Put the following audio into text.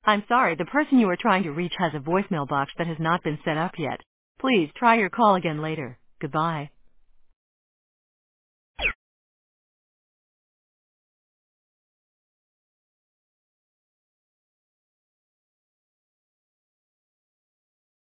I'm sorry, the person you are trying to reach has a voicemail box that has not been set up yet. Please try your call again later. Goodbye.